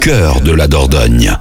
cœur de la Dordogne.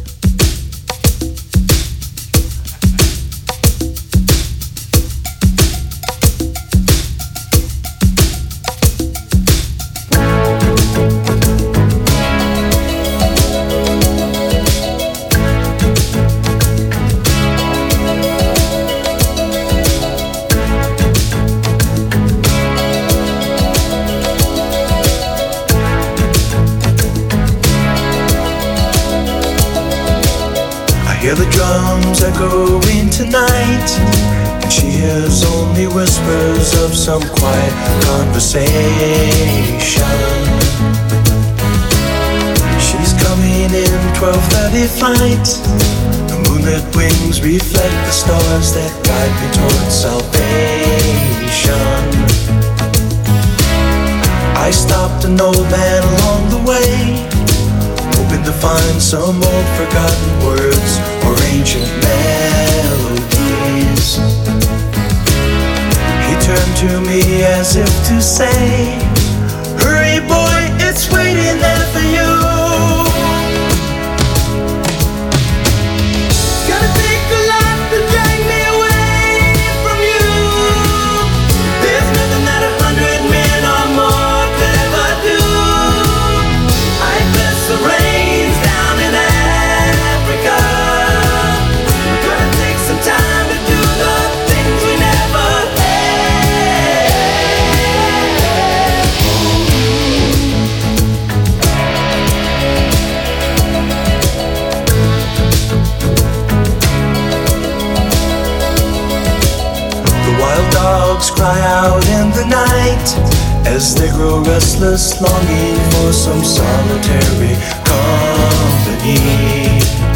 Hear the drums echoing tonight, and she hears only whispers of some quiet conversation. She's coming in 12:30 flight. The moonlit wings reflect the stars that guide me towards salvation. I stopped an old man along the way, hoping to find some old forgotten words or ancient melodies. He turned to me as if to say, hurry boy, it's waiting there for you. It's gonna take a lot to drag me away from you. There's nothing that 100 men or more could ever do. I bless the rains down in Africa. Gonna take some time to do the things we never The wild dogs cry out in the night as they grow restless, longing for some solitary company.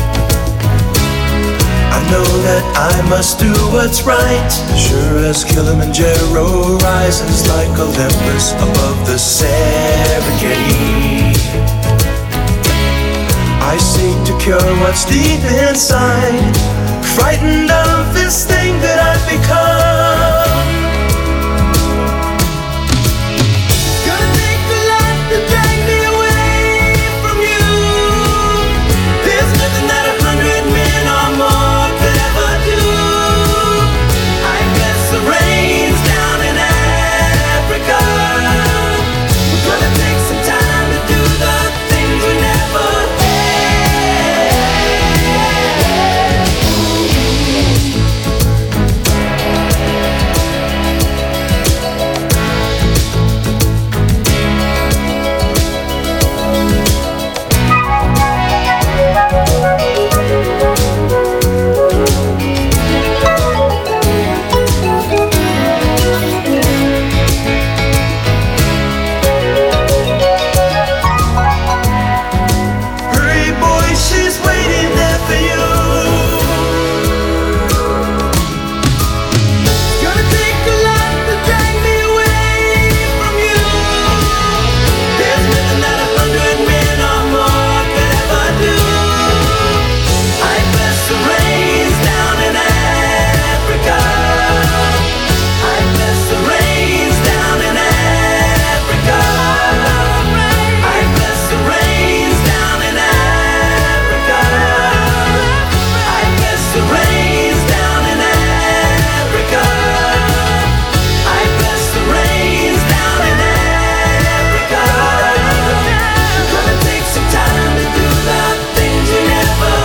I know that I must do what's right, sure as Kilimanjaro rises like Olympus above the Serengeti. I seek to cure what's deep inside, frightened of this thing that I've become. Gonna take a lot to drag me away from you. There's nothing that 100 men or more could ever do. I bless the rains down in Africa. We're gonna take some time to do the things we never Hurry boy, she's waiting there for you. It's gonna take a lot to drag me away from you. There's nothing that 100 men or more could ever do. I bless the rains down in Africa. I bless the rains down in Africa. I bless the rains down in Africa. I bless the rains down in Africa. I bless the rains down in Africa. Gonna take some time to do the things we never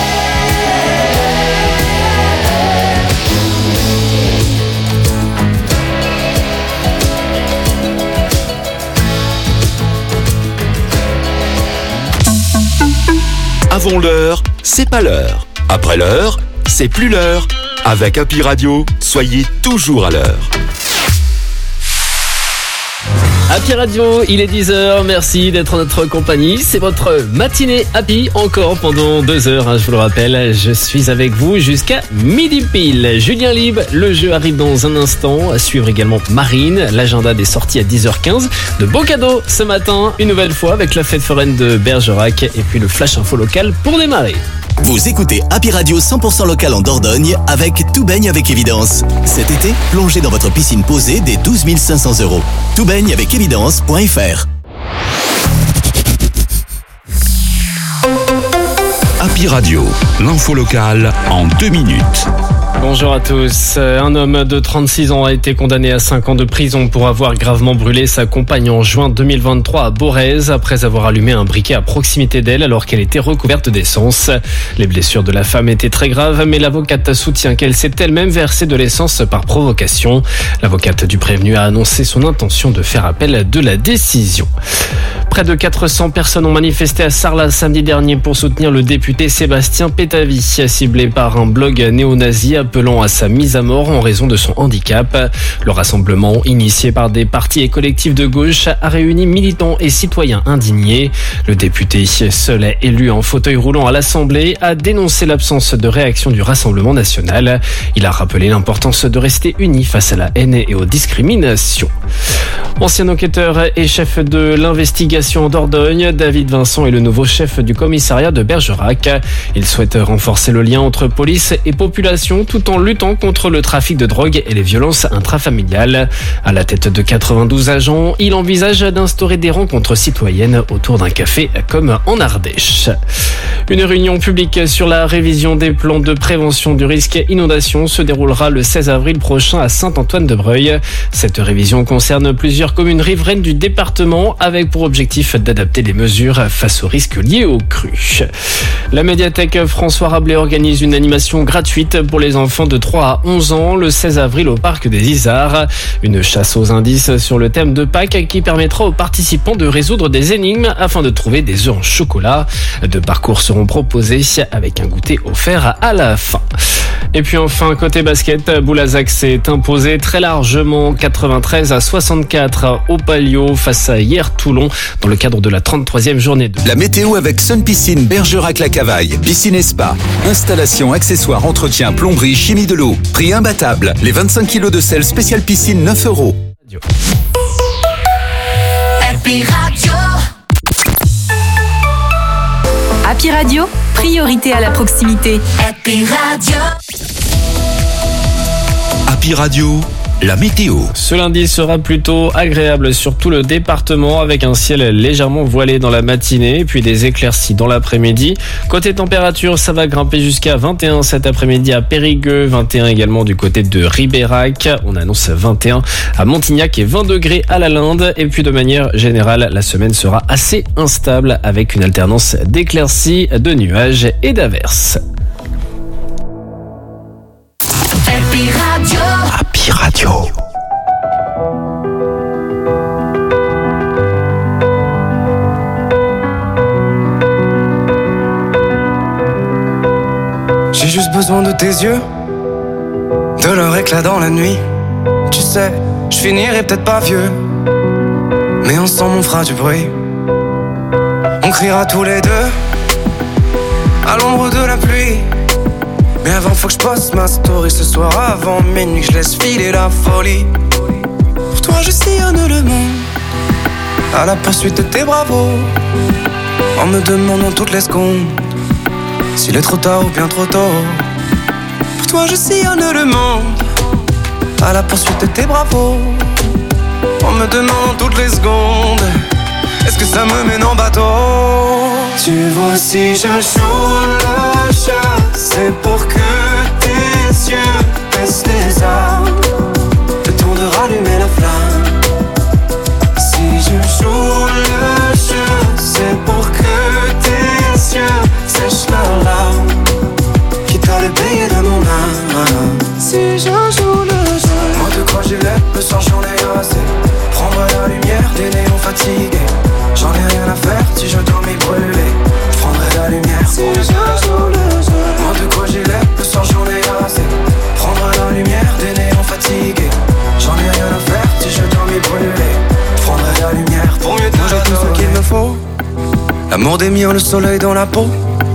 Avant l'heure, c'est pas l'heure. Après l'heure, c'est plus l'heure. Avec Happy Radio, soyez toujours à l'heure. Happy Radio, il est 10h, merci d'être en notre compagnie. C'est votre matinée Happy, encore pendant 2 heures, je vous le rappelle. Je suis avec vous jusqu'à midi pile. Julien Lib, le jeu arrive dans un instant. À suivre également Marine, l'agenda des sorties à 10h15. De beaux cadeaux ce matin, une nouvelle fois avec la fête foraine de Bergerac. Et puis le flash info local pour démarrer. Vous écoutez Happy Radio 100% local en Dordogne avec Tout baigne avec évidence. Cet été, plongez dans votre piscine posée dès 12 500 €. Toutbaigneavecévidence.fr. Happy Radio, l'info locale en 2 minutes. Bonjour à tous. Un homme de 36 ans a été condamné à 5 ans de prison pour avoir gravement brûlé sa compagne en juin 2023 à Borez après avoir allumé un briquet à proximité d'elle alors qu'elle était recouverte d'essence. Les blessures de la femme étaient très graves, mais l'avocate soutient qu'elle s'est elle-même versé de l'essence par provocation. L'avocate du prévenu a annoncé son intention de faire appel de la décision. Près de 400 personnes ont manifesté à Sarlat samedi dernier pour soutenir le député Sébastien Pétavy, ciblé par un blog néo-nazi appelant à sa mise à mort en raison de son handicap. Le rassemblement, initié par des partis et collectifs de gauche, a réuni militants et citoyens indignés. Le député, seul élu en fauteuil roulant à l'Assemblée, a dénoncé l'absence de réaction du Rassemblement national. Il a rappelé l'importance de rester unis face à la haine et aux discriminations. Ancien enquêteur et chef de l'investigation en Dordogne, David Vincent est le nouveau chef du commissariat de Bergerac. Il souhaite renforcer le lien entre police et population tout en luttant contre le trafic de drogue et les violences intrafamiliales. À la tête de 92 agents, il envisage d'instaurer des rencontres citoyennes autour d'un café comme en Ardèche. Une réunion publique sur la révision des plans de prévention du risque inondation se déroulera le 16 avril prochain à Saint-Antoine-de-Breuil. Cette révision concerne plusieurs communes riveraines du département avec pour objectif d'adapter les mesures face aux risques liés aux crues. La médiathèque François Rabelais organise une animation gratuite pour les enfants de 3 à 11 ans le 16 avril au parc des Isards. Une chasse aux indices sur le thème de Pâques qui permettra aux participants de résoudre des énigmes afin de trouver des œufs en chocolat. Deux parcours seront proposés avec un goûter offert à la fin. Et puis enfin, côté basket, Boulazac s'est imposé très largement 93 à 64 au Palio face à hier Toulon dans le cadre de la 33e journée de... La météo avec Sun Piscine Bergerac-la-Cavaille. Piscine et spa. Installation, accessoires, entretien, plomberie, chimie de l'eau. Prix imbattable. Les 25 kilos de sel spécial piscine 9 €. Happy Radio. Happy Radio, priorité à la proximité. Happy Radio. Happy Radio, la météo. Ce lundi sera plutôt agréable sur tout le département avec un ciel légèrement voilé dans la matinée puis des éclaircies dans l'après-midi. Côté température, ça va grimper jusqu'à 21 cet après-midi à Périgueux, 21 également du côté de Ribérac. On annonce 21 à Montignac et 20 degrés à la Linde. Et puis de manière générale, la semaine sera assez instable avec une alternance d'éclaircies, de nuages et d'averses. Happy Radio. Happy Radio. J'ai juste besoin de tes yeux, de leur éclat dans la nuit. Tu sais, je finirai peut-être pas vieux, mais ensemble on fera du bruit. On criera tous les deux à l'ombre de la pluie. Mais avant faut que je poste ma story ce soir avant minuit, que je laisse filer la folie. Pour toi je sillonne le monde à la poursuite de tes bravos, en me demandant toutes les secondes s'il est trop tard ou bien trop tôt. Pour toi je sillonne le monde à la poursuite de tes bravos, en me demandant toutes les secondes est-ce que ça me mène en bateau. Tu vois si je joue le jeu, c'est pour que tes yeux baissent les armes, le temps de rallumer la flamme. Si je joue le jeu, c'est pour que tes yeux sèchent leurs larmes, quitte à le payer de mon âme. Si je joue le jeu, moi de quoi j'ai l'air, le sang j'en ai assez. Prendre la lumière des néons fatigués, j'en ai rien à faire si je dois m'y brûler. Je prendrai la lumière si je joue le jeu. Moi de quoi j'ai l'air, le sang j'en ai assez. Prendre la lumière des néons fatigués, j'en ai rien à faire si je dois m'y brûler. Je prendrai la lumière pour mieux te donner. Moi j'ai tout ce qu'il me faut, l'amour des miens, le soleil dans la peau.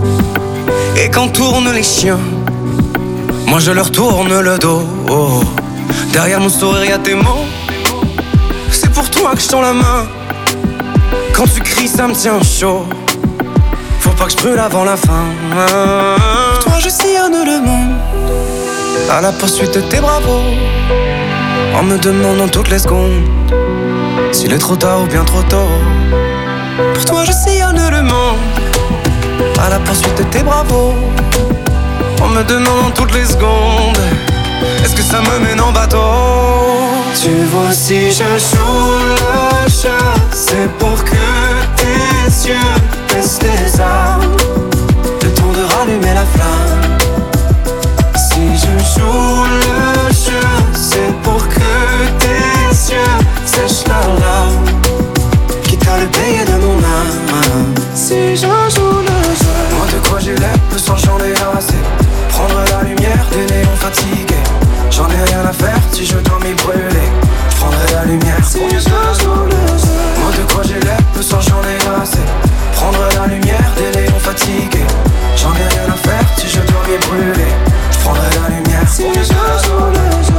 Et quand tournent les chiens, moi je leur tourne le dos. Derrière mon sourire y'a tes mots, c'est pour toi que je tends la main. Quand tu cries ça me tient chaud, faut pas que je brûle avant la fin. Pour toi je sillonne le monde à la poursuite de tes bravos, en me demandant toutes les secondes s'il est trop tard ou bien trop tôt. Pour toi je sillonne le monde à la la poursuite de tes bravos. En me demandant toutes les secondes, est-ce que ça me mène en bateau? Tu vois, si je joue le jeu, c'est pour que tes yeux baissent les armes, le temps de rallumer la flamme. Si je joue le jeu, c'est pour que tes yeux sèchent leurs larmes, quitte à le payer de mon âme. Si je joue le jeu, moi de quoi j'ai l'air, le sang j'en ai assez. Prendre la lumière des néons fatigués, j'en ai rien à faire si je dois m'y brûler. Je prendrai la lumière si je joue le jeu. Moi de quoi j'ai l'air, le sang j'en ai assez. Prendre la lumière des néons fatigués, j'en ai rien à faire si je dois m'y brûler. Je prendrai la lumière si je joue le jeu.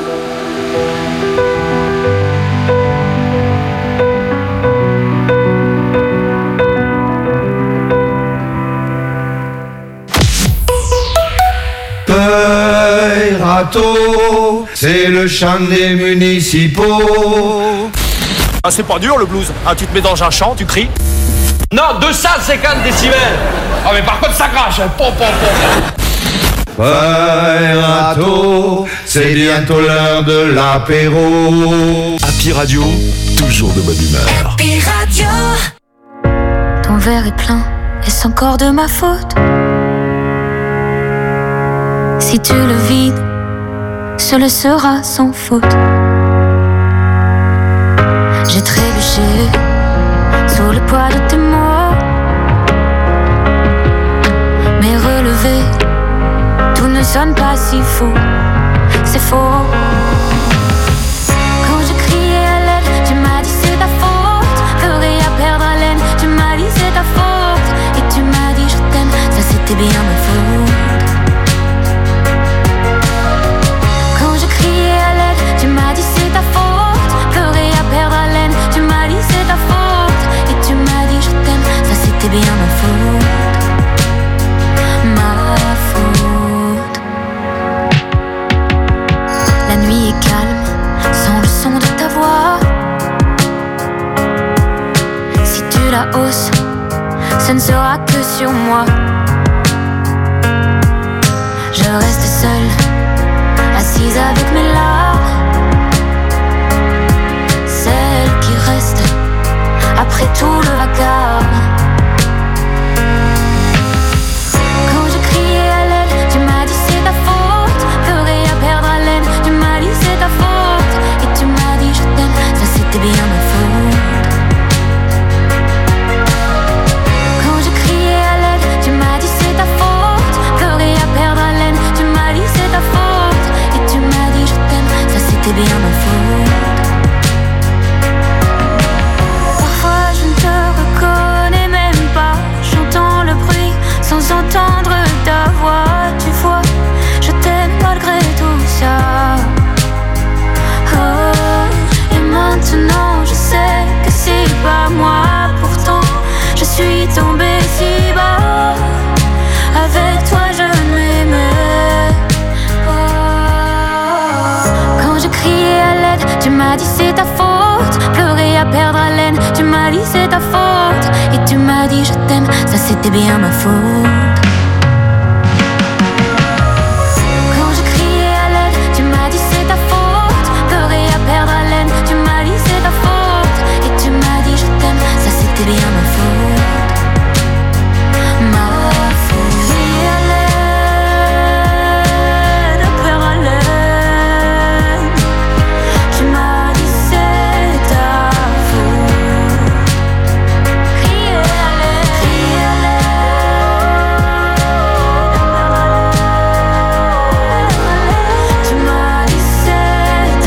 Râteau, c'est le chant des municipaux. Ah, c'est pas dur le blues, ah, tu te mets dans un chant, tu cries. Non, 250 décibels. Ah mais par contre ça crache, pom pom pom. Râteau, c'est bientôt l'heure de l'apéro. Happy Radio, toujours de bonne humeur. Happy Radio. Ton verre est plein, est-ce encore de ma faute? Si tu le vides, ce le sera sans faute. J'ai trébuché sous le poids de tes mots, mais relevé, tout ne sonne pas si faux. C'est faux. Quand je criais à l'aide, tu m'as dit c'est ta faute. Ferais à perdre haleine, tu m'as dit c'est ta faute. Et tu m'as dit je t'aime, ça c'était bien ma faute. Tu m'as dit c'est ta faute, pleurer à perdre haleine. Tu m'as dit c'est ta faute, et tu m'as dit je t'aime, ça c'était bien ma faute. Ma faute. La nuit est calme, sans le son de ta voix. Si tu la hausses, ce ne sera que sur moi. Je reste seule, assise avec mes larmes, celle qui reste après tout le vacarme. Quand je criais à l'aide, tu m'as dit c'est ta faute. Pleurer à perdre haleine, tu m'as dit c'est ta faute. Et tu m'as dit je t'aime, ça c'était bien ma faute. Quand je criais à l'aide, tu m'as dit c'est ta faute. Pleurer à perdre haleine, tu m'as dit c'est ta faute. Et tu m'as dit je t'aime, ça c'était bien ma faute. Parfois je ne te reconnais même pas, j'entends le bruit sans entendre ta voix. Tu vois, je t'aime malgré tout ça. Oh, et maintenant je sais que c'est pas moi. Pourtant je suis tombée si bas. Avec toi je m'aimais. Quand je criais à l'aide, tu m'as dit c'est ta faute. Pleurer à perdre haleine, tu m'as dit c'est ta faute. Et tu m'as dit je t'aime, ça c'était bien ma faute. Quand je criais à l'aide, tu m'as dit c'est ta faute. Pleurer à perdre haleine, tu m'as dit c'est ta faute. Et tu m'as dit je t'aime, ça c'était bien ma faute. Ma faute. Crier à l'aide, perdre haleine. Tu m'as dit c'est ta faute. Crier à l'aide, crier à l'aide, perdre haleine. Tu m'as dit c'est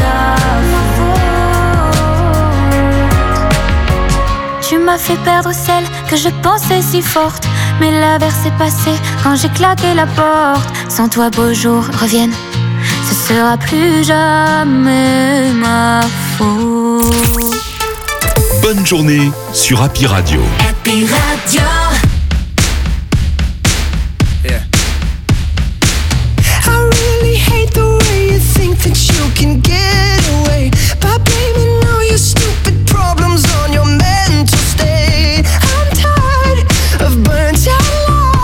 ta faute. Tu m'as fait perdre celle que je pensais si forte. Mais l'averse est passée quand j'ai claqué la porte. Sans toi beaux jours reviennent, ce sera plus jamais ma faute. Bonne journée sur Happy Radio. Happy Radio. I really hate the way you think that you can get away by blaming all your stupid problems on your mental state. I'm tired of burnt out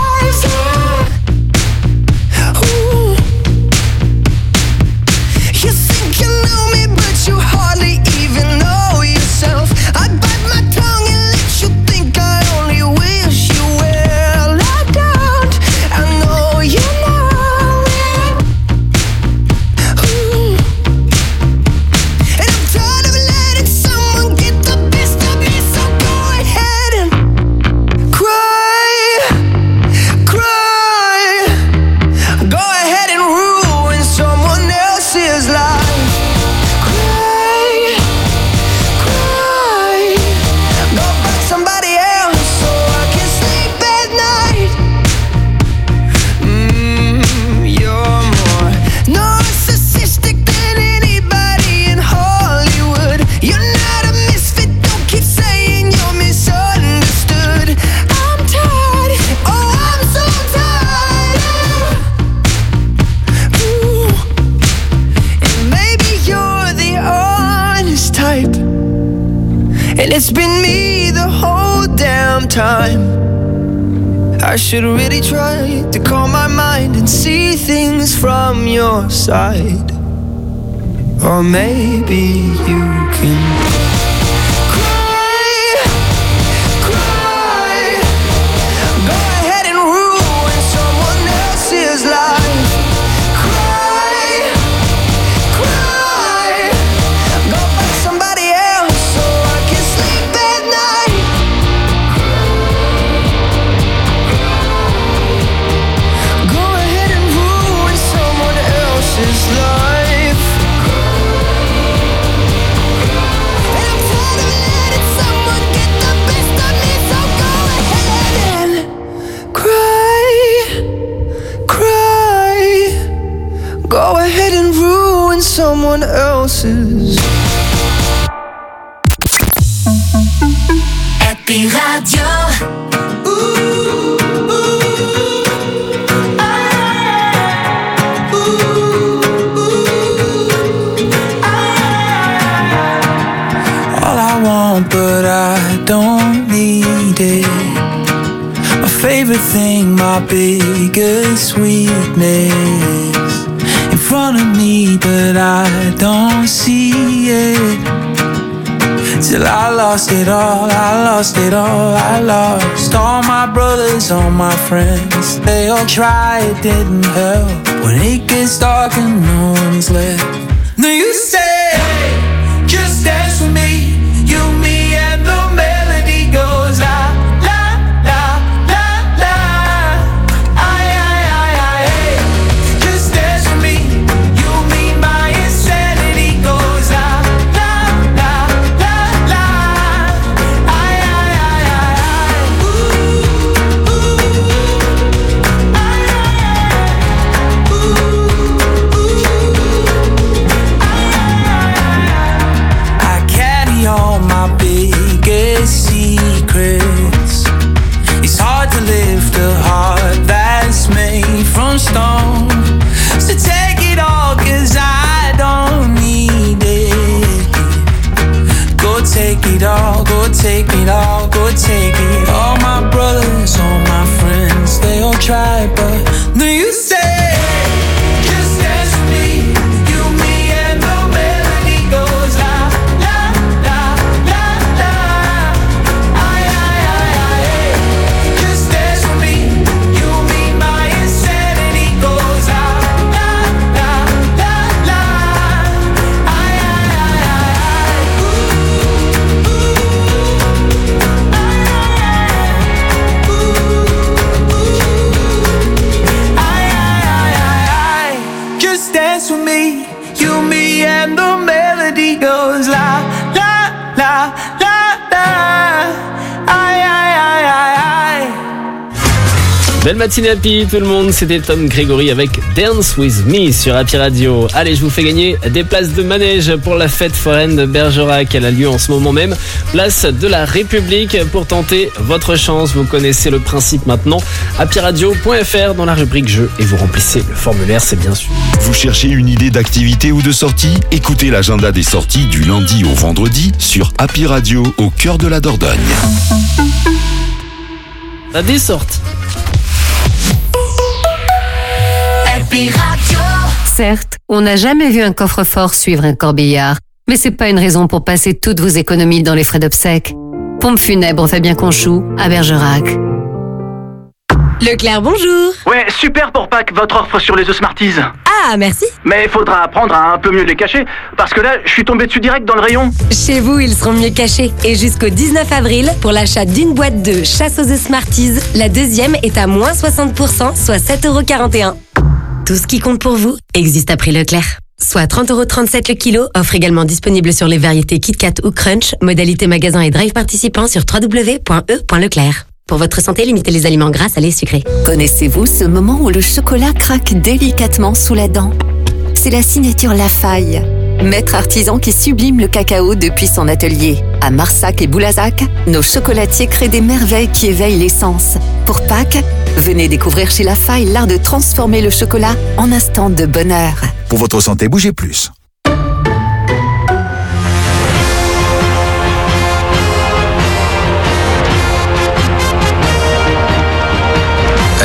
And it's been me the whole damn time. I should really try to calm my mind and see things from your side. Or maybe you can cry, cry. Go ahead and ruin someone else's life. Cry, cry. Go find somebody else so I can sleep at night. Go ahead and ruin someone else's life. Go ahead and ruin someone else's. Happy Radio. All I want, but I don't need it. My favorite thing, my biggest weakness. In front of me, but I don't see it. Till I lost it all, I lost it all, I lost all my brothers, all my friends. They all tried, didn't help. When it gets dark and no one's left. Now you say, hey, just dance with me. You, me, and the melody goes la, la, la, la, la. Aye, aye, aye, aye, hey. Just dance with me. You, me, my insanity goes la, la, la, la, la. Aye, aye, aye, aye, aye. Ooh, ooh. Aye, aye, aye. Ooh, ooh. I carry all my biggest secrets. It's hard to lift a heart that's made from stone. So take it all, 'cause I don't need it. Go take it all, go take it all, go take it. All my brothers, all my friends, they all try, but no, you say, just dance with me. You, me, and the melody goes la, la, la, la, la. Aye, aye, aye, aye, hey. Just dance with me. You, me, my insanity goes la, la, la, la, la. Aye, aye, aye, aye, aye. Ooh, ooh. Aye, aye, aye. Ooh, ooh. Aye, aye, aye, aye, aye. Just dance with me. You, me, and the melody goes la, la, la, la, la. Aïe, aïe, aïe, aïe, aïe. Belle matinée Happy tout le monde, c'était Tom Grégory avec Dance With Me sur Happy Radio. Allez, je vous fais gagner des places de manège pour la fête foraine de Bergerac. Elle a lieu en ce moment même, place de la République, pour tenter votre chance. Vous connaissez le principe maintenant. happyradio.fr dans la rubrique jeux et vous remplissez le formulaire, c'est bien sûr. Vous cherchez une idée d'activité ou de sortie? Écoutez l'agenda des sorties du lundi au vendredi sur Happy Radio au cœur de la Dordogne. La des sorties. Happy Radio. Certes, on n'a jamais vu un coffre-fort suivre un corbillard, mais c'est pas une raison pour passer toutes vos économies dans les frais d'obsèques. Pompe funèbre Fabien Conchoux à Bergerac. Leclerc, bonjour. Ouais, super pour Pâques, votre offre sur les œufs Smarties. Ah, merci. Mais il faudra apprendre à un peu mieux les cacher, parce que là, je suis tombé dessus direct dans le rayon. Chez vous, ils seront mieux cachés. Et jusqu'au 19 avril, pour l'achat d'une boîte de chasse aux œufs Smarties, la deuxième est à moins 60%, soit 7,41 €. Tout ce qui compte pour vous existe à prix Leclerc. Soit 30,37 € le kilo, offre également disponible sur les variétés KitKat ou Crunch, modalité magasin et drive participant sur www.e.leclerc. Pour votre santé, limitez les aliments gras, salés et sucrés. Connaissez-vous ce moment où le chocolat craque délicatement sous la dent? C'est la signature Lafaille, maître artisan qui sublime le cacao depuis son atelier. À Marsac et Boulazac, nos chocolatiers créent des merveilles qui éveillent les sens. Pour Pâques, venez découvrir chez Lafaille l'art de transformer le chocolat en instant de bonheur. Pour votre santé, bougez plus.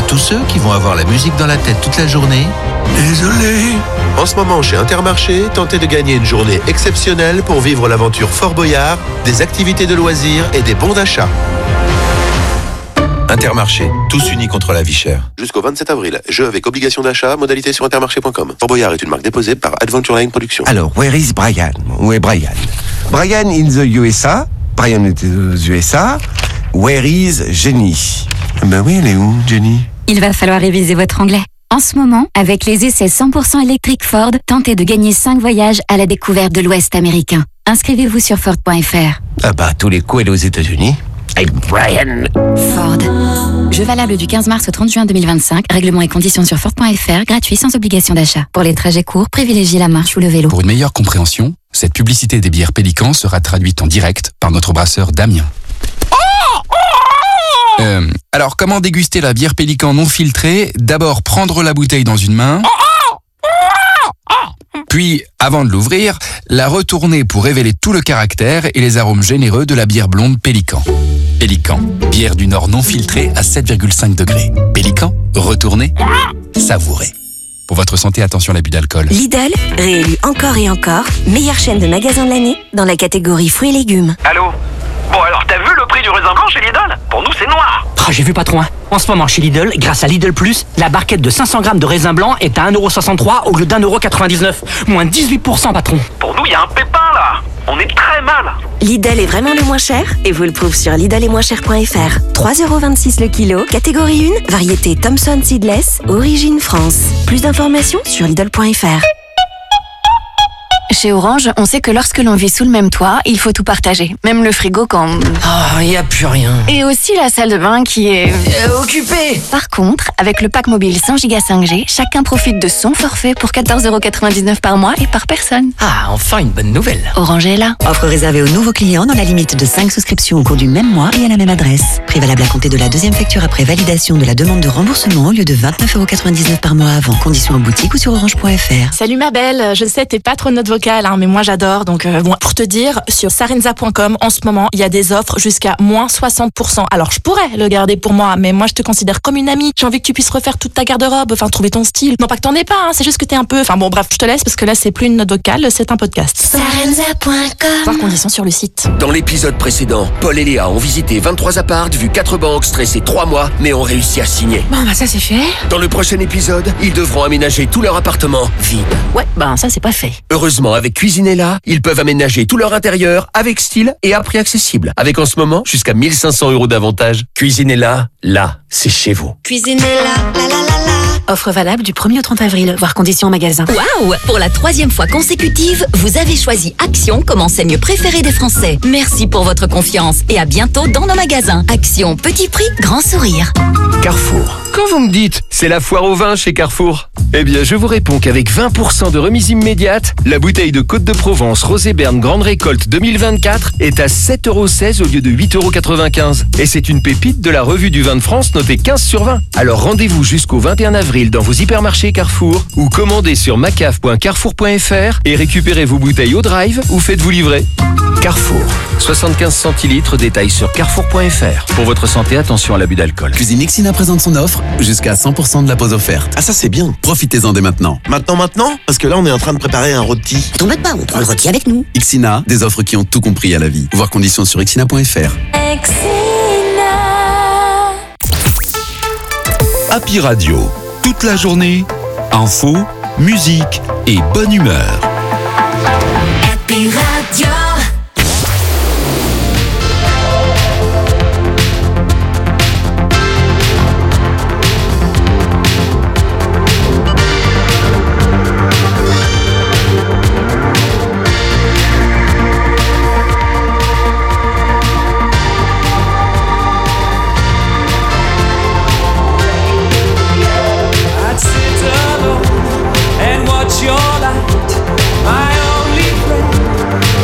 tous ceux qui vont avoir la musique dans la tête toute la journée, désolé. En ce moment, chez Intermarché, tentez de gagner une journée exceptionnelle pour vivre l'aventure Fort Boyard, des activités de loisirs et des bons d'achat. Intermarché, tous unis contre la vie chère. Jusqu'au 27 avril, jeu avec obligation d'achat, modalité sur intermarché.com. Fort Boyard est une marque déposée par Adventure Line Productions. Alors, where is Brian? Où est Brian? Brian in the USA. Brian est aux USA. Where is Jenny? Ben oui, elle est où, Jenny? Il va falloir réviser votre anglais. En ce moment, avec les essais 100% électriques Ford, tentez de gagner 5 voyages à la découverte de l'Ouest américain. Inscrivez-vous sur Ford.fr. Ah bah, tous les coups, elle est aux États-Unis. Avec Brian. Ford. Jeu valable du 15 mars au 30 juin 2025. Règlements et conditions sur Ford.fr. Gratuit sans obligation d'achat. Pour les trajets courts, privilégiez la marche ou le vélo. Pour une meilleure compréhension, cette publicité des bières Pélican sera traduite en direct par notre brasseur Damien. Alors, comment déguster la bière Pélican non filtrée? D'abord, prendre la bouteille dans une main. Puis, avant de l'ouvrir, la retourner pour révéler tout le caractère et les arômes généreux de la bière blonde Pélican. Pélican, bière du Nord non filtrée à 7,5 degrés. Pélican, retournez, savourez. Pour votre santé, attention à l'abus d'alcool. Lidl, réélu encore et encore, meilleure chaîne de magasins de l'année dans la catégorie fruits et légumes. Allô? Bon alors, t'as vu le prix du raisin blanc chez Lidl? Pour nous, c'est noir. Oh, j'ai vu patron. En ce moment, chez Lidl, grâce à Lidl Plus, la barquette de 500 grammes de raisin blanc est à 1,63€ au lieu d'1,99€. Moins 18% patron. Pour nous, il y a un pépin là. On est très mal. Lidl est vraiment le moins cher et vous le prouve sur lidletmoincher.fr. 3,26€ le kilo, catégorie 1, variété Thomson Seedless, origine France. Plus d'informations sur lidl.fr. Chez Orange, on sait que lorsque l'on vit sous le même toit, il faut tout partager. Même le frigo quand... Oh, il n'y a plus rien. Et aussi la salle de bain qui est... occupée. Par contre, avec le pack mobile 100 Go 5G, chacun profite de son forfait pour 14,99€ par mois et par personne. Ah, enfin une bonne nouvelle. Orange est là. Offre réservée aux nouveaux clients dans la limite de 5 souscriptions au cours du même mois et à la même adresse. Prix valable à compter de la deuxième facture après validation de la demande de remboursement au lieu de 29,99€ par mois avant. Conditions en boutique ou sur orange.fr. Salut ma belle, je sais t'es pas trop notre vocale, mais moi j'adore. Donc bon, pour te dire, sur sarenza.com en ce moment, il y a des offres jusqu'à moins 60%. Alors je pourrais le garder pour moi, mais moi je te considère comme une amie. J'ai envie que tu puisses refaire toute ta garde-robe, enfin trouver ton style. Non pas que t'en aies pas, c'est juste que t'es un peu... Enfin bon bref, je te laisse parce que là c'est plus une note vocale, c'est un podcast. Sarenza.com. Voir conditions sur le site. Dans l'épisode précédent, Paul et Léa ont visité 23 apparts, vu 4 banques, stressé 3 mois, mais ont réussi à signer. Bon bah ça c'est fait. Dans le prochain épisode, ils devront aménager tout leur appartement vide. Ouais, bah ça c'est pas fait. Heureusement, avec Cuisinella, ils peuvent aménager tout leur intérieur avec style et à prix accessible. Avec en ce moment, jusqu'à 1 500€ d'avantage. Cuisinella, là, c'est chez vous. Cuisinella, la la la la. Offre valable du 1er au 30 avril, voir conditions en magasin. Waouh! Pour la 3e fois consécutive, vous avez choisi Action comme enseigne préférée des Français. Merci pour votre confiance et à bientôt dans nos magasins. Action, petit prix, grand sourire. Carrefour. Quand vous me dites, c'est la foire au vin chez Carrefour, eh bien je vous réponds qu'avec 20% de remise immédiate, la bouteille de Côte de Provence Rosé Berne Grande Récolte 2024 est à 7,16€ au lieu de 8,95€. Et c'est une pépite de la revue du vin de France notée 15 sur 20. Alors rendez-vous jusqu'au 21 avril dans vos hypermarchés Carrefour ou commandez sur macaf.carrefour.fr et récupérez vos bouteilles au drive ou faites-vous livrer. Carrefour, 75 centilitres, détails sur carrefour.fr. Pour votre santé, attention à l'abus d'alcool. Cuisine Ixina présente son offre, jusqu'à 100% de la pause offerte. Ah ça c'est bien. Profitez-en dès maintenant. Maintenant Parce que là on est en train de préparer un rôti. T'embête pas, on prend le rôti avec nous. Ixina, des offres qui ont tout compris à la vie. Voir conditions sur ixina.fr. Happy Radio, toute la journée, info, musique et bonne humeur. Happy Radio. I'd sit alone and watch your light, my only friend.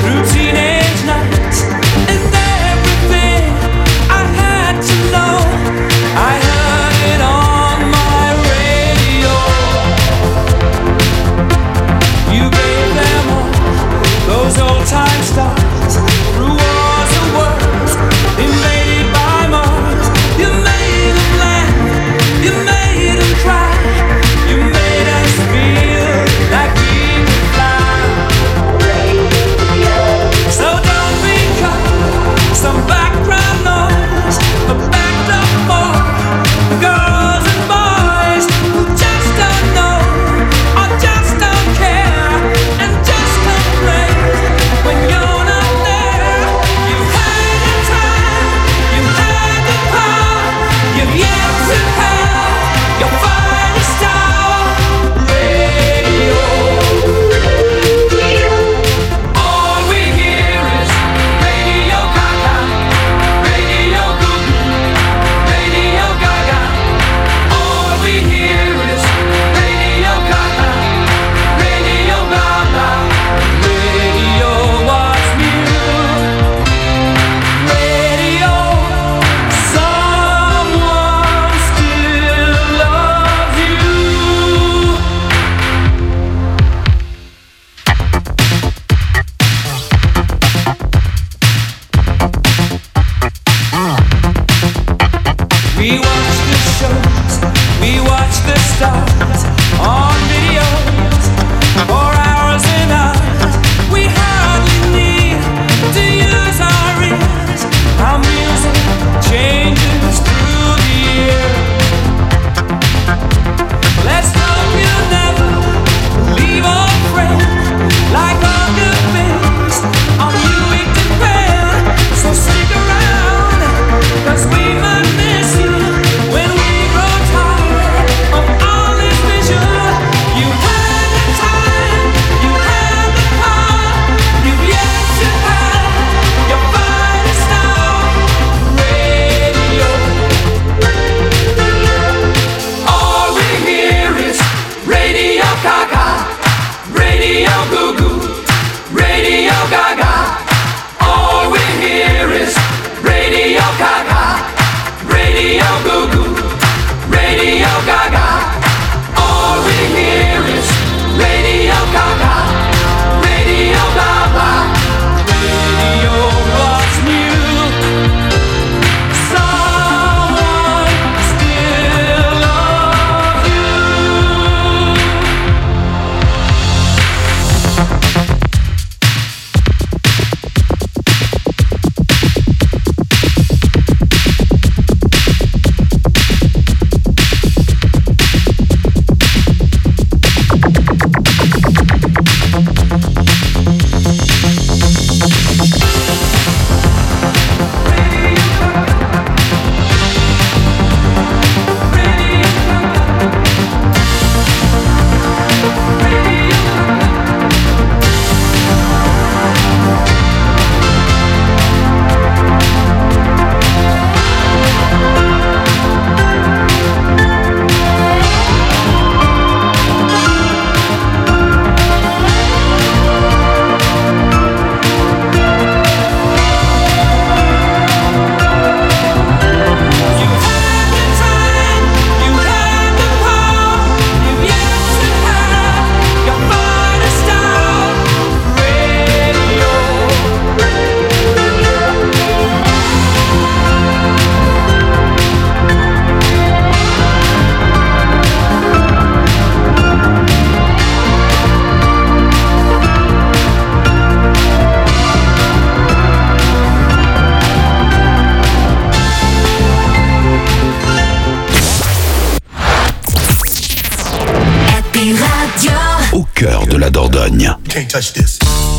cœur de la Dordogne. You can't touch this.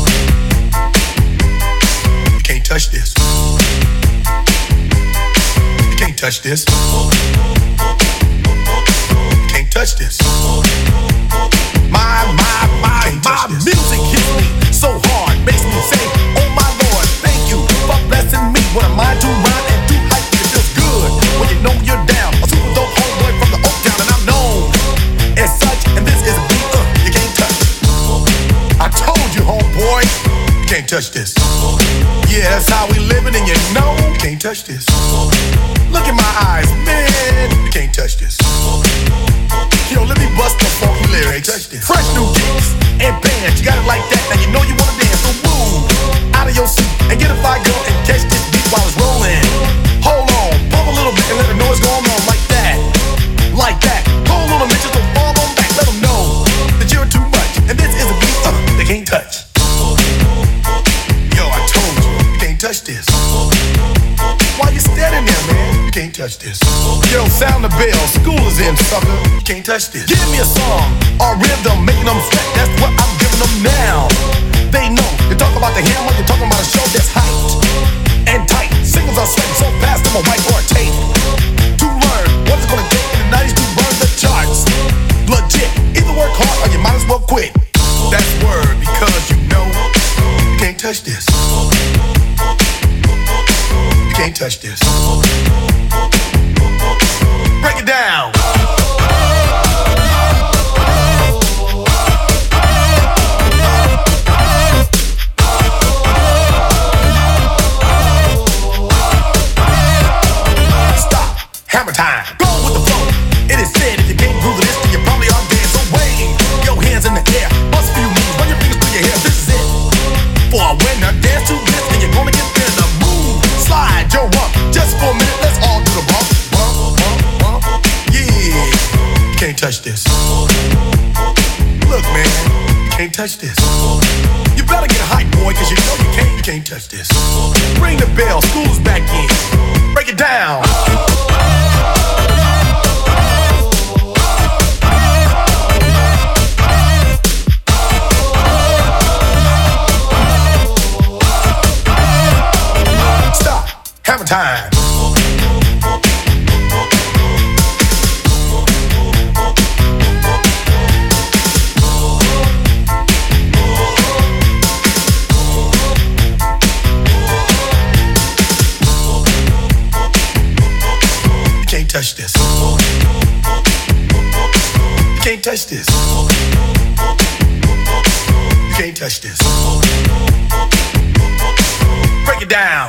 You can't touch this. You can't touch this. You can't touch this. My music hits me so hard, makes me say, oh my Lord, thank you for blessing me. What am I to rhyme and do hype? It feels good when you know you're down. A super dope homeboy from the Oak Town, and I'm known as such. And this is a beat you can't touch. I told you, homeboy, you can't touch this. Yeah, that's how we living, and you know you can't touch this. Look in my eyes, man, you can't touch this. Yo, let me bust the funky lyrics. Fresh new kicks and bands, you got it like that. Now you know you wanna dance, so move out of your seat and get a fire girl and catch this beat while it's rolling. Hold on, pump a little bit and let her know what's going on like that, like that. Hold on a minute, just don't fall on back. Let them know that you're too much, and this is a beat they can't touch. Yo, I told you can't touch this. Why you standing there, man? You can't touch this. Yo, sound the bell, school is in, sucker. You can't touch this. Give me a song or rhythm, making them sweat. That's what I'm giving them now. They know. You talk about the hammer, you're talking about a show that's hyped and tight. Singles are sweating so fast, I'm a whiteboard tape. To learn what it's gonna take in the 90s to burn the charts. Legit. Either work hard or you might as well quit. That's word, because you know you can't touch this. You can't touch this. Break it down. Stop. Hammer time. Go with the flow. It is said if you can't groove this, then you probably are dead. So wave your hands in the air. Bust a few moves. Run your fingers through your hair. This is it. For a winner, dance to this, and you're gonna get there. The move. Slide your rump. Just for a minute, let's all do the bump. Bump, bump, bump. Yeah. You can't touch this. Look, man. You can't touch this. You better get hype, boy, cause you know you can't touch this. Ring the bell. School's back in. Break it down. Hammer time. You can't touch this. You can't touch this. You can't touch this. Break it down.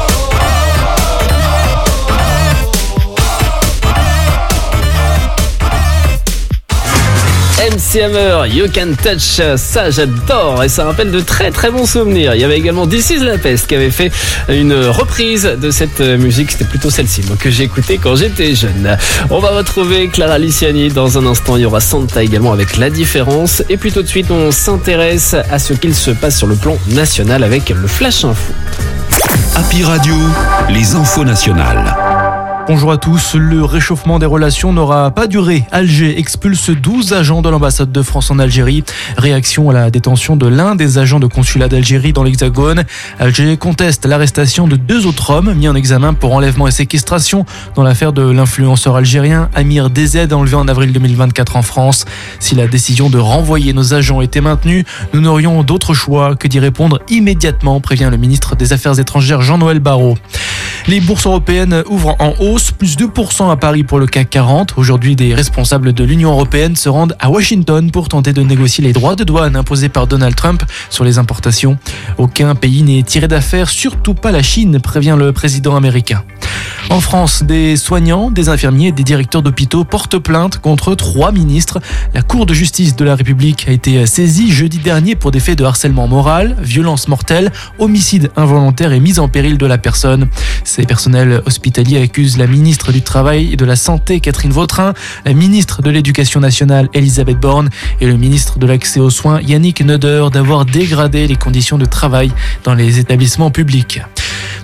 MC Hammer, You Can Touch, ça j'adore et ça rappelle de très très bons souvenirs. Il y avait également This Is La Peste qui avait fait une reprise de cette musique, c'était plutôt celle-ci moi, que j'ai écoutée quand j'étais jeune. On va retrouver Clara Luciani dans un instant, il y aura Santa également avec La Différence et puis tout de suite on s'intéresse à ce qu'il se passe sur le plan national avec le Flash Info. Happy Radio, les infos nationales. Bonjour à tous, le réchauffement des relations n'aura pas duré. Alger expulse 12 agents de l'ambassade de France en Algérie. Réaction à la détention de l'un des agents de consulat d'Algérie dans l'Hexagone. Alger conteste l'arrestation de 2 autres hommes mis en examen pour enlèvement et séquestration dans l'affaire de l'influenceur algérien Amir DZ enlevé en avril 2024 en France. Si la décision de renvoyer nos agents était maintenue, nous n'aurions d'autre choix que d'y répondre immédiatement, prévient le ministre des Affaires étrangères Jean-Noël Barrot. Les bourses européennes ouvrent en hausse, plus 2% à Paris pour le CAC 40. Aujourd'hui, des responsables de l'Union européenne se rendent à Washington pour tenter de négocier les droits de douane imposés par Donald Trump sur les importations. Aucun pays n'est tiré d'affaire, surtout pas la Chine, prévient le président américain. En France, des soignants, des infirmiers et des directeurs d'hôpitaux portent plainte contre 3 ministres. La Cour de justice de la République a été saisie jeudi dernier pour des faits de harcèlement moral, violence mortelle, homicide involontaire et mise en péril de la personne. Ces personnels hospitaliers accusent la ministre du Travail et de la Santé, Catherine Vautrin, la ministre de l'Éducation nationale, Elisabeth Borne, et le ministre de l'Accès aux soins, Yannick Neuder, d'avoir dégradé les conditions de travail dans les établissements publics.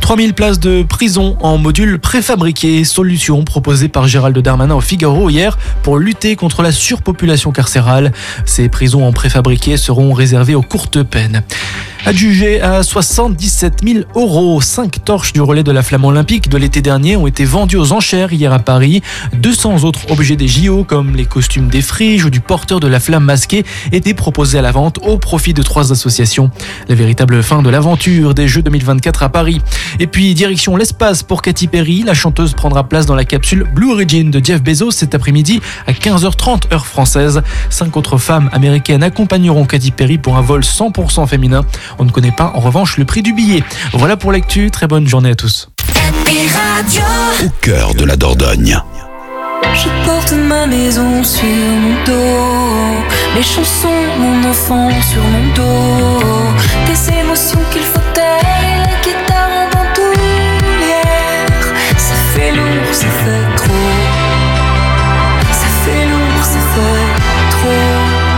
3000 places de prison en module préfabriqué, solution proposée par Gérald Darmanin au Figaro hier pour lutter contre la surpopulation carcérale. Ces prisons en préfabriqué seront réservées aux courtes peines. Adjugées à 77 000 €, 5 torches du relais de la Flamme Olympique de l'été dernier ont été vendues aux enchères hier à Paris. 200 autres objets des JO, comme les costumes des friges ou du porteur de la flamme masquée, étaient proposés à la vente au profit de 3 associations. La véritable fin de l'aventure des Jeux 2024 à Paris. Et puis, direction l'espace pour Katy Perry. La chanteuse prendra place dans la capsule Blue Origin de Jeff Bezos cet après-midi à 15h30 heure française. 5 autres femmes américaines accompagneront Katy Perry pour un vol 100% féminin. On ne connaît pas en revanche le prix du billet. Voilà pour l'actu, très bonne journée à tous. Au cœur de la Dordogne. Je porte ma maison sur mon dos, mes chansons, mon enfant sur mon dos, des émotions qu'il faut taire et la guitare en bandoulière. Ça fait lourd, ça fait trop. Ça fait lourd, ça fait trop.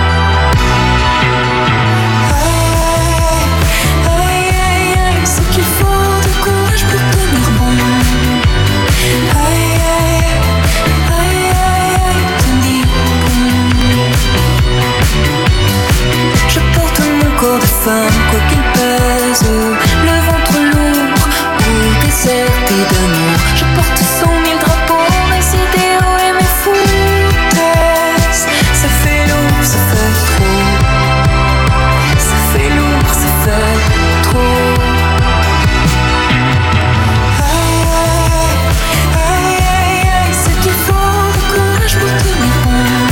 De femme, quoi qu'il pèse, le ventre lourd ou déserté d'amour. Je porte 100 000 drapeaux, mes idéaux et mes foutaises. Ça fait lourd, ça fait trop. Ça fait lourd, ça fait trop. Aïe, aïe, aïe, c'est qu'il faut du courage pour tenir bon.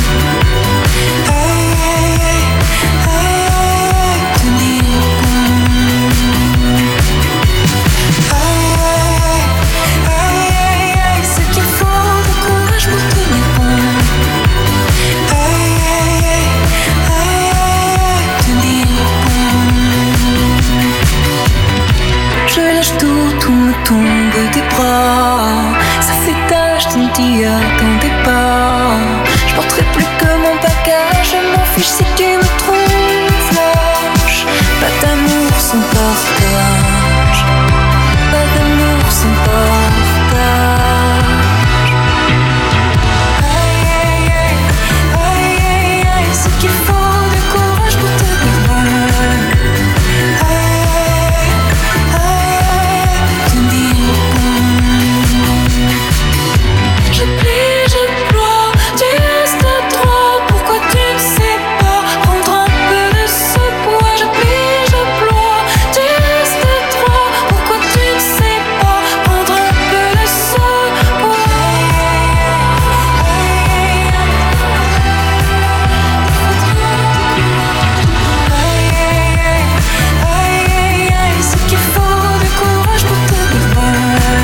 Tout me tombe des bras. Ça fait tâche, tu ne t'y attendais pas. Je porterai plus que mon bagage. Je m'en fiche si tu me trouves lâche. Pas d'amour sans partage. Pas d'amour sans partage. Aïe, aïe, aïe, aïe, aïe, aïe, c'est qu'il faut du courage pour tenir bon. Je plie, je ploie, tu restes à droite. Pourquoi tu ne sais pas prendre un peu de ce poids? Je plie, je ploie, tu restes à droite. Pourquoi tu ne sais pas prendre un peu de ce poids? Aïe, aïe, aïe, c'est qu'il faut du courage pour tenir bon.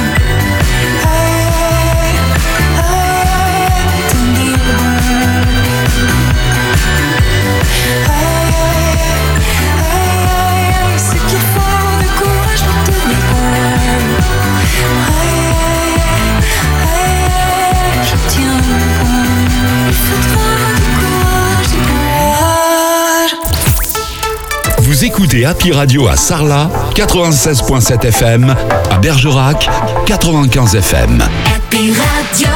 Vous écoutez Happy Radio à Sarlat, 96.7 FM, à Bergerac, 95 FM. Happy Radio.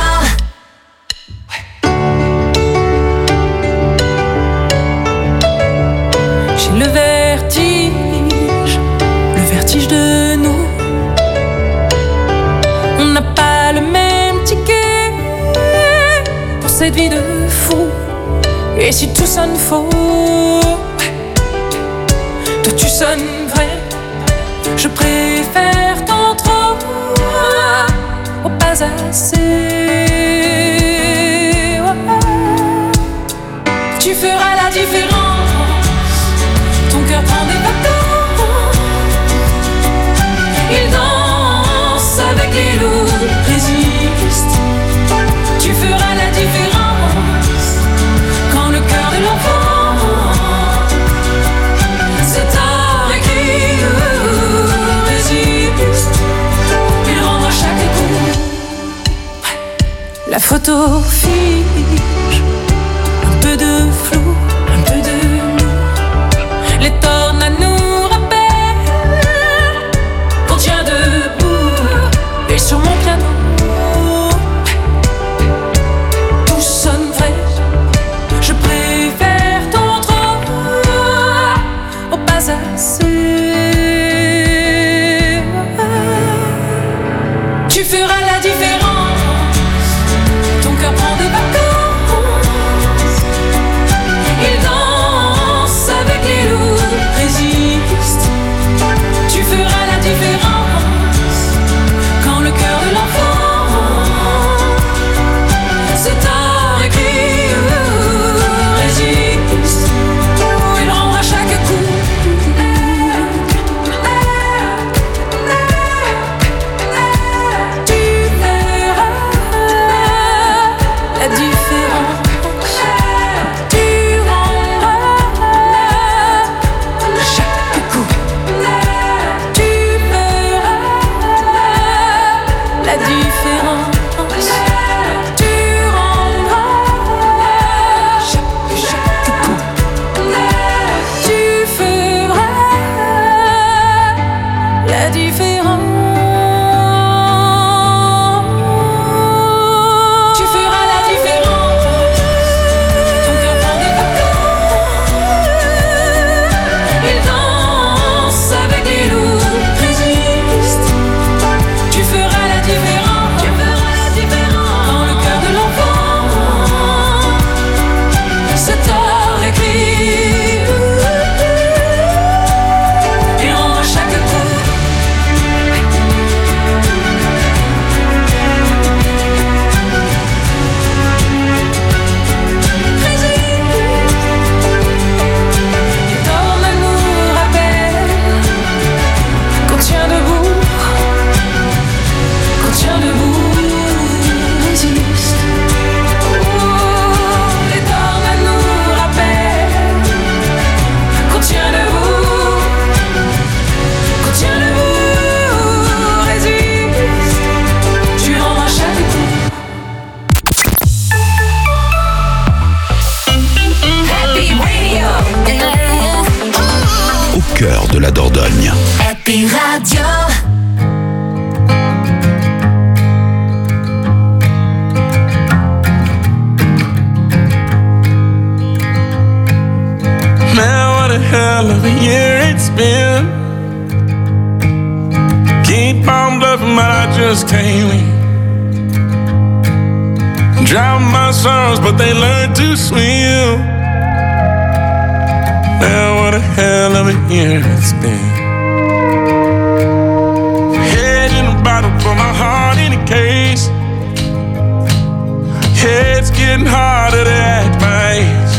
J'ai le vertige de nous. On n'a pas le même ticket pour cette vie de fou. Et si tout sonne faux, toi tu sonnes vrai. Je préfère tant trop au pas assez. Tu feras la différence. Ton cœur prend des vacances. Il danse avec les loups, résiste. Tu feras la différence. Quand le cœur de l'enfant c'est à écrit, résiste. Il rendra chaque coup. La photo fiche un peu de flou, un peu de nous. Les tornades nous rappellent qu'on tient debout. de la Dordogne. Happy Radio. Man, what a hell of a year it's been. Keep on bluffing, but I just can't win. Drown my sorrows, but they learn to swim. Man, what a hell of a year it's been. Head in a bottle, put my heart in a case. Yeah, it's getting harder to act my age.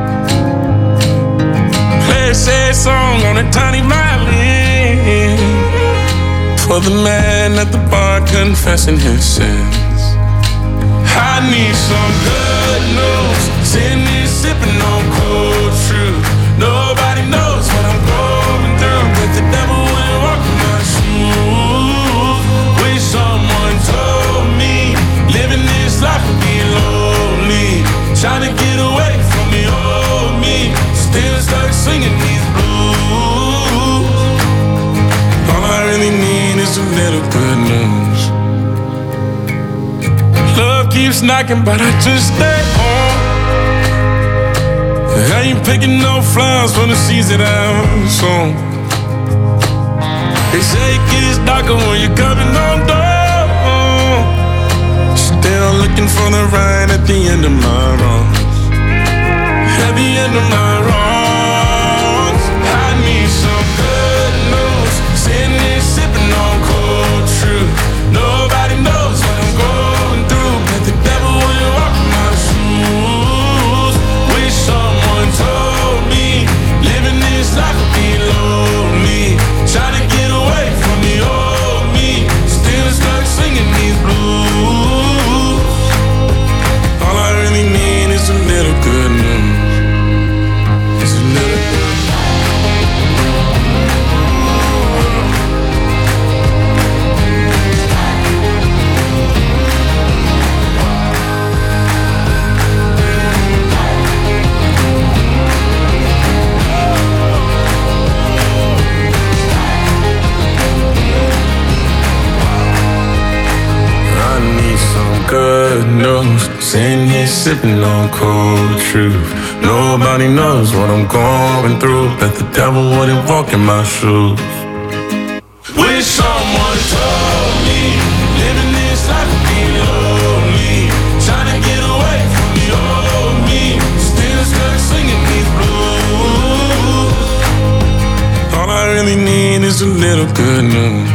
Play a sad song on a tiny violin for the man at the bar confessing his sins. I need some good news. Sitting here sipping on cold truth. Nobody knows what I'm going through, but the devil will walk in my shoes. Wish someone told me living this life would be lonely. Trying to get away from the old me. Still stuck singing these blues. All I really need is a little good news. Love keeps knocking, but I just stay home. I ain't picking no flowers for the seeds that I'm sown. They say it gets darker when you're coming on door. Still looking for the right at the end of my wrongs. At the end of my wrongs, I need some good news. Sitting here sipping on cold truth. Nobody knows what I'm going through, but the devil will walk in my shoes. Wish someone told me living this life would be lonely. Trying to get away from the old me. Still stuck singing these blues. All I really need is a little good news. It's a little good. Good news, sitting here sipping on cold truth. Nobody knows what I'm going through, but the devil wouldn't walk in my shoes. Wish someone told me living this life would be lonely. Trying to get away from the old me. Still stuck singing these blues. All I really need is a little good news.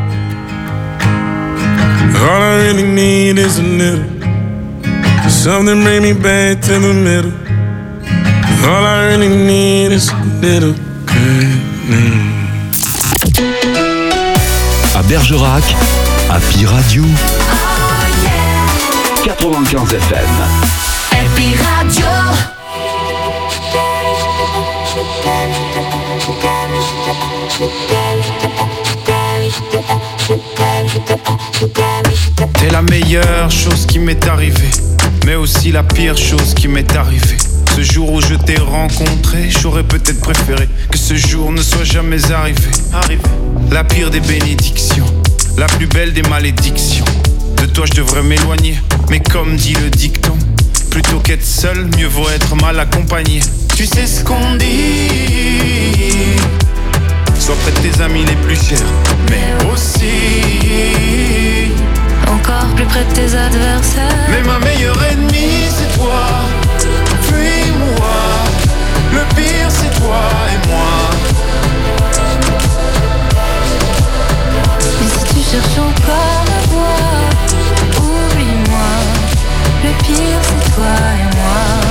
All I really need is a little something bring me back to the middle. All I really need is a little good news. À Bergerac, Happy Radio, 95 FM. Happy Radio. T'es la meilleure chose qui m'est arrivée, mais aussi la pire chose qui m'est arrivée. Ce jour où je t'ai rencontré, j'aurais peut-être préféré que ce jour ne soit jamais arrivé. La pire des bénédictions, la plus belle des malédictions. De toi je devrais m'éloigner, mais comme dit le dicton, plutôt qu'être seul, mieux vaut être mal accompagné. Tu sais ce qu'on dit, sois près de tes amis les plus chers, mais aussi encore plus près de tes adversaires. Mais ma meilleure ennemie c'est toi, puis moi. Le pire c'est toi et moi. Et si tu cherches encore à voir, oublie-moi. Le pire c'est toi et moi.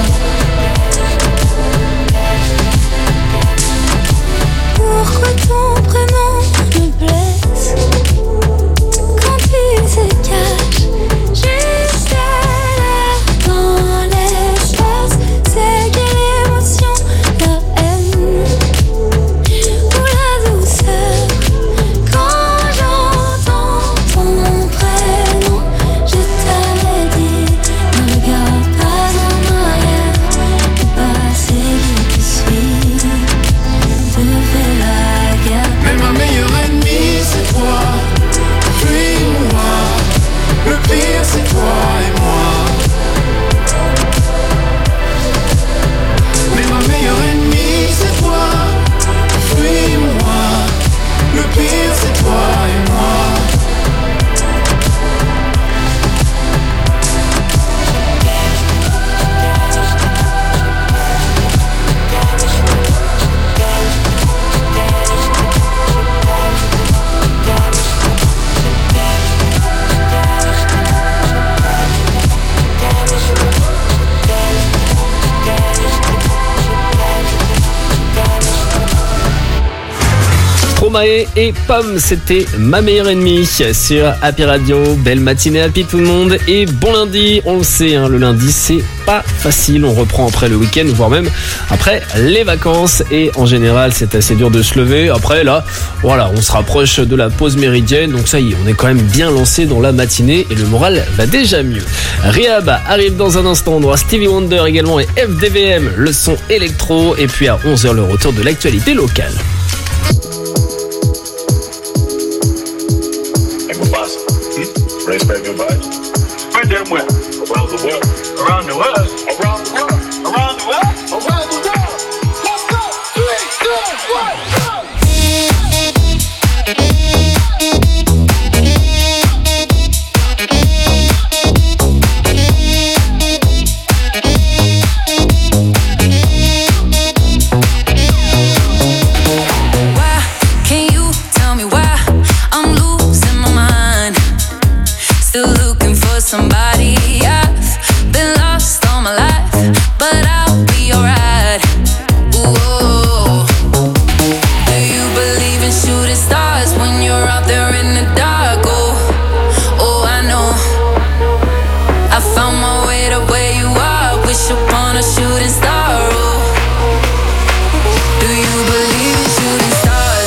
Pourquoi ton prénom me blesse quand il se cache juste Stromae et Pomme, c'était Ma meilleure ennemie sur Happy Radio. Belle matinée Happy tout le monde et bon lundi. On le sait, le lundi c'est pas facile. On reprend après le week-end, voire même après les vacances. Et en général, c'est assez dur de se lever. Après là, voilà, on se rapproche de la pause méridienne. Donc ça y est, on est quand même bien lancé dans la matinée et le moral va déjà mieux. Rehab arrive dans un instant. On aura Stevie Wonder également et FDVM, le son électro. Et puis à 11h, le retour de l'actualité locale. Respect your body. Where them went? Around the world. Around the world. Around the world. Around the world. Around the world. Let's go. 3, 2, 1, go. Somebody, I've been lost all my life, but I'll be alright. Ooh, do you believe in shooting stars when you're out there in the dark? Oh, I know. I found my way to where you are. Wish upon a shooting star. Oh, do you believe in shooting stars?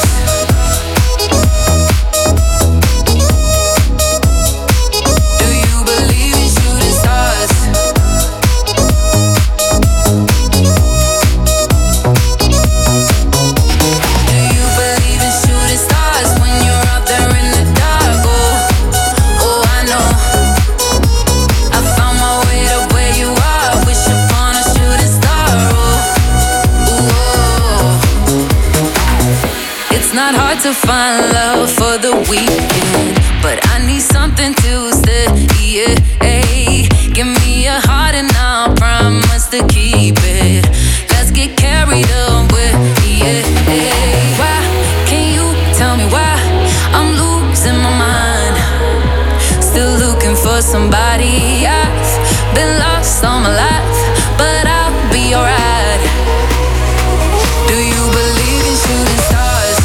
To find love for the weekend, but I need something to stay. Yeah, give me a heart and I'll promise to keep it. Let's get carried away. Yeah, why can you tell me why I'm losing my mind? Still looking for somebody. I've been lost all my life, but I'll be alright. Do you believe in shooting stars?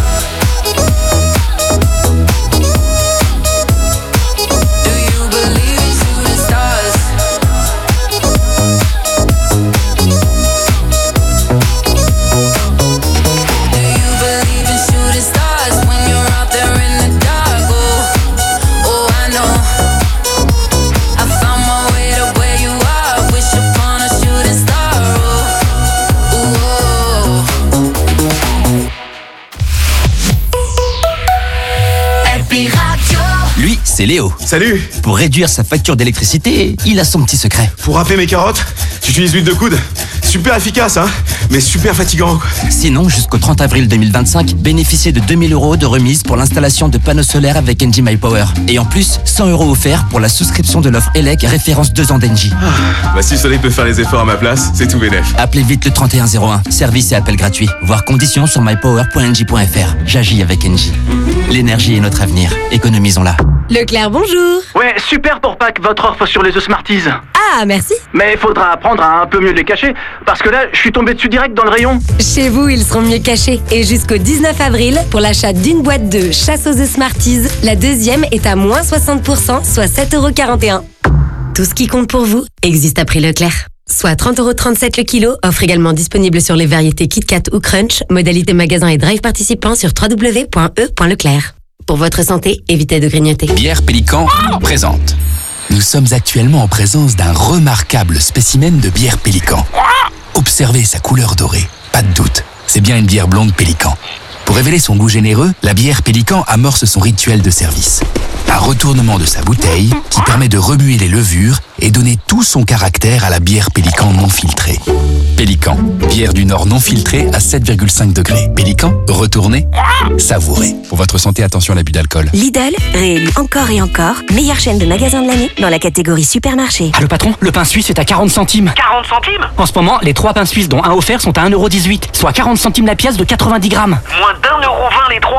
C'est Léo. Salut. Pour réduire sa facture d'électricité, il a son petit secret. Pour râper mes carottes, j'utilise l'huile de coude. Super efficace, mais super fatigant, quoi. Sinon, jusqu'au 30 avril 2025, bénéficiez de 2000 € de remise pour l'installation de panneaux solaires avec Engie My Power. Et en plus, 100 € offerts pour la souscription de l'offre ELEC référence 2 ans d'Engie. Si le soleil peut faire les efforts à ma place, c'est tout bénef. Appelez vite le 3101. Service et appel gratuit. Voir conditions sur mypower.engie.fr. J'agis avec Engie. L'énergie est notre avenir. Économisons-la. Leclerc, bonjour. Ouais, super pour Pâques, votre offre sur les œufs Smarties. Ah, merci. Mais il faudra apprendre à un peu mieux les cacher, parce que là, je suis tombé dessus direct dans le rayon. Chez vous, ils seront mieux cachés. Et jusqu'au 19 avril, pour l'achat d'une boîte de chasse aux œufs Smarties, la deuxième est à moins 60%, soit 7,41 €. Tout ce qui compte pour vous existe à prix Leclerc. Soit 30,37 € le kilo, offre également disponible sur les variétés KitKat ou Crunch, modalité magasin et drive participant sur www.e.leclerc. Pour votre santé, évitez de grignoter. Bière Pélican présente. Nous sommes actuellement en présence d'un remarquable spécimen de bière Pélican. Observez sa couleur dorée. Pas de doute, c'est bien une bière blonde Pélican. Pour révéler son goût généreux, la bière Pélican amorce son rituel de service. Un retournement de sa bouteille qui permet de remuer les levures et donner tout son caractère à la bière Pélican non filtrée. Pélican, bière du Nord non filtrée à 7,5 degrés. Pélican, retournez, savourez. Pour votre santé, attention à l'abus d'alcool. Lidl, réélu encore et encore, meilleure chaîne de magasins de l'année dans la catégorie supermarché. Ah, le patron, le pain suisse est à 40 centimes. 40 centimes? En ce moment, les 3 pains suisses dont un offert sont à 1,18 €, soit 40 centimes la pièce de 90 grammes. Moins d'1,20 € les 3. Pain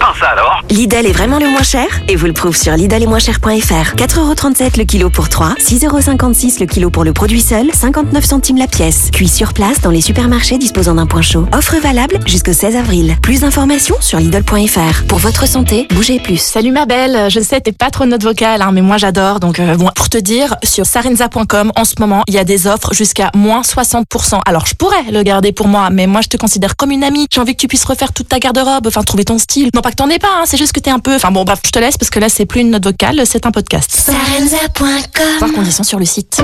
ça alors? Lidl est vraiment le moins cher et vous le prouve sur lidletmoinschère.fr. 4,37€ le kilo pour 3, 6,56€ le kilo pour le produit seul, 59 centimes la pièce. Cuit sur place dans les supermarchés disposant d'un point chaud. Offre valable jusqu'au 16 avril. Plus d'informations sur lidl.fr. Pour votre santé, bougez plus. Salut ma belle, je sais t'es pas trop notre vocale, mais moi j'adore, donc pour te dire, sur sarenza.com en ce moment il y a des offres jusqu'à moins 60%. Alors je pourrais le garder pour moi, mais moi je te considère comme une amie, j'ai envie que tu puisses refaire toute ta garde-robe, enfin trouver ton style. Non pas que t'en aies pas, c'est juste que t'es un peu... Enfin bon bref, je te laisse parce que là c'est plus une note vocale, c'est un podcast. Sarenza.com. Voir conditions sur le site.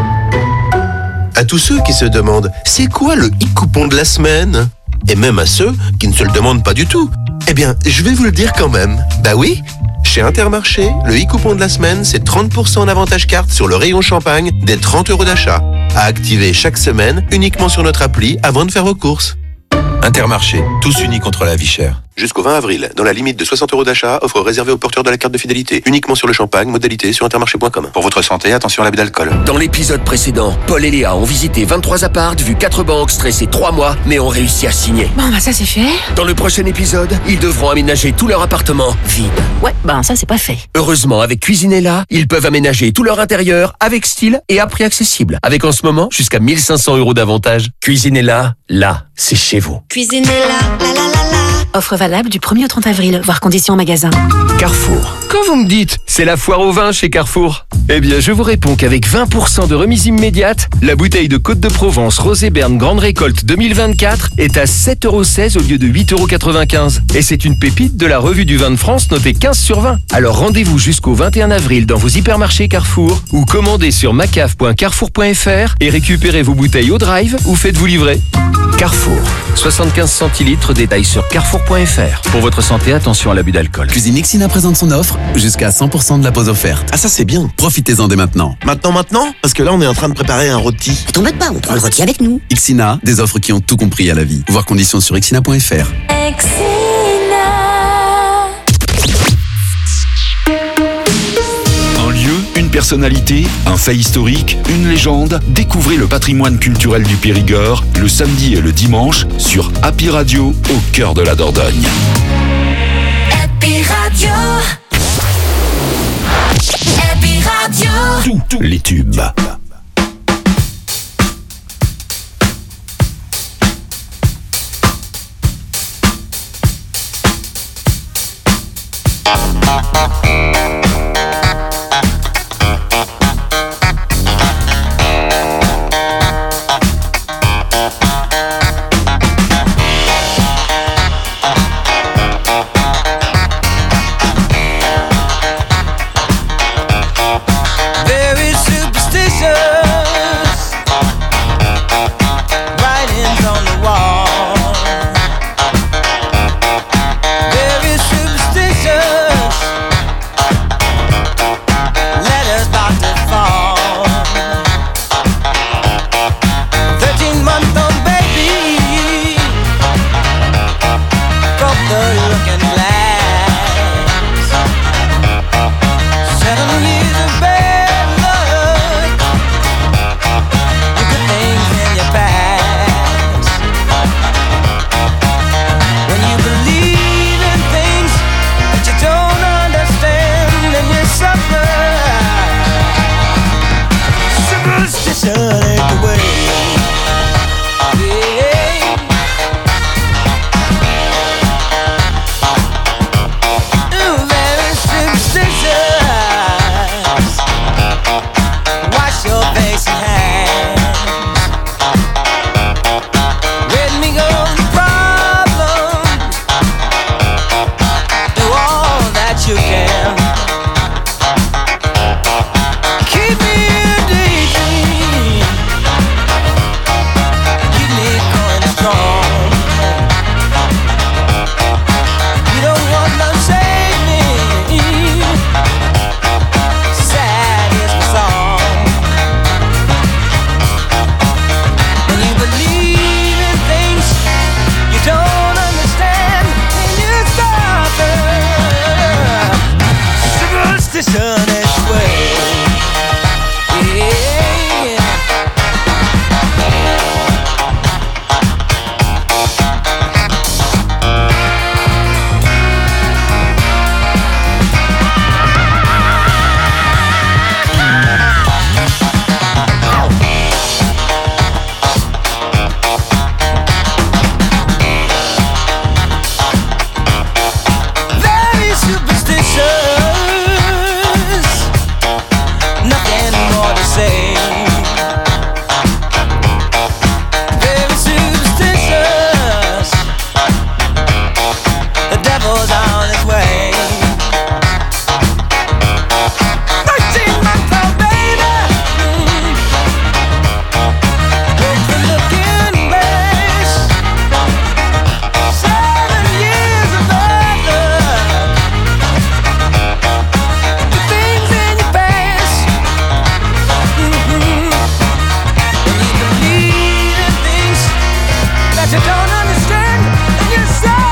À tous ceux qui se demandent c'est quoi le e-coupon de la semaine, et même à ceux qui ne se le demandent pas du tout, eh bien je vais vous le dire quand même. Bah oui, chez Intermarché, le e-coupon de la semaine c'est 30% en avantage carte sur le rayon champagne des 30€ d'achat. À activer chaque semaine uniquement sur notre appli avant de faire vos courses. Intermarché, tous unis contre la vie chère. Jusqu'au 20 avril, dans la limite de 60€ d'achat, offre réservée aux porteurs de la carte de fidélité. Uniquement sur le champagne, modalité sur intermarché.com. Pour votre santé, attention à l'abus d'alcool. Dans l'épisode précédent, Paul et Léa ont visité 23 apparts, vu 4 banques, stressé 3 mois, mais ont réussi à signer. Bon bah ça c'est fait. Dans le prochain épisode, ils devront aménager tout leur appartement vide. Ouais, bah ça c'est pas fait. Heureusement, avec Cuisinella, ils peuvent aménager tout leur intérieur avec style et à prix accessible. Avec en ce moment, jusqu'à 1500€ d'avantage. Cuisinella, là, c'est chez vous. Cuisinella, la la la la. Offre valable du 1er au 30 avril, voire conditions en magasin. Carrefour. Quand vous me dites c'est la foire au vin chez Carrefour, eh bien je vous réponds qu'avec 20% de remise immédiate, la bouteille de Côte de Provence Rosé Berne Grande Récolte 2024 est à 7,16€ au lieu de 8,95€. Et c'est une pépite de la revue du vin de France notée 15 sur 20. Alors rendez-vous jusqu'au 21 avril dans vos hypermarchés Carrefour ou commandez sur macaf.carrefour.fr et récupérez vos bouteilles au drive ou faites-vous livrer. Carrefour, 75 centilitres, détails sur carrefour.fr. Pour votre santé, attention à l'abus d'alcool. Cuisine Ixina présente son offre, jusqu'à 100% de la pause offerte. Ah ça c'est bien. Profitez-en dès maintenant. Maintenant Parce que là on est en train de préparer un rôti. T'embête pas, on prend le rôti avec nous. Ixina, des offres qui ont tout compris à la vie. Voir conditions sur ixina.fr. Une personnalité, un fait historique, une légende. Découvrez le patrimoine culturel du Périgord le samedi et le dimanche sur Happy Radio au cœur de la Dordogne. Happy Radio. Happy Radio. Tous les tubes. Very superstitious. Writings on the wall. Very superstitious. show.